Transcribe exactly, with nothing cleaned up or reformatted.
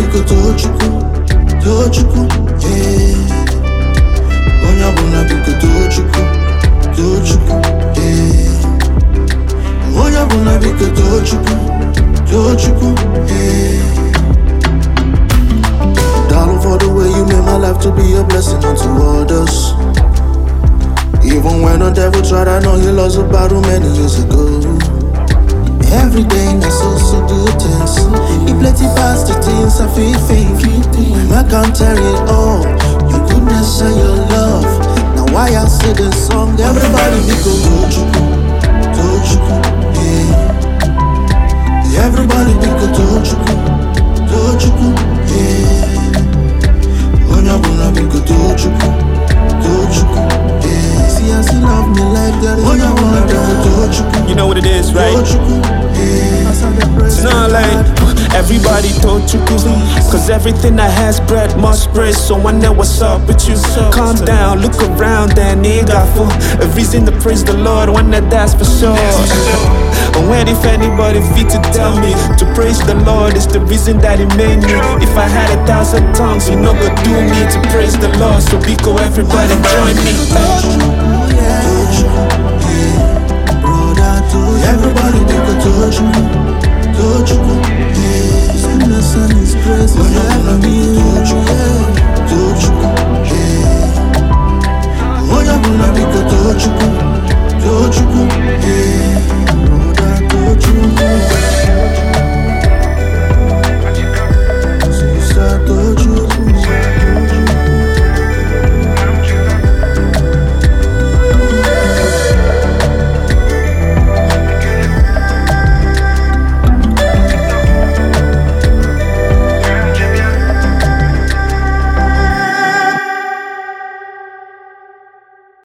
biko tochukwu, tochukwu, yeah. Onye ọbụla biko tochukwu, tochukwu, yeah. Onye ọbụla biko tochukwu, tochukwu, yeah. Darling, for the way you made my life to be a blessing unto others. Even when the devil tried, I know he lost a battle many years ago. Every day, I so so good things. He plenty past the things I feel faith. When I can't tell it all, your goodness and your love. Now why I say this song, everybody be go tochukwu, tochukwu, yeah. Everybody be go tochukwu, tochukwu, yeah. Onye ọbụla be go tochukwu, tochukwu, yeah. See as you love me like that. Onye ọbụla be go tochukwu. You know what it is, right? It's not like everybody told you cause everything I has bread must praise. So I know what's up with you. Calm down, look around and nigga for a reason to praise the Lord, one that that's for sure. And when if anybody fit to tell me to praise the Lord is the reason that he made me. If I had a thousand tongues, you know go do me to praise the Lord. So Biko, everybody join me. Everybody be go tochukwu, tochukwu, yeah. His goodness and his praise.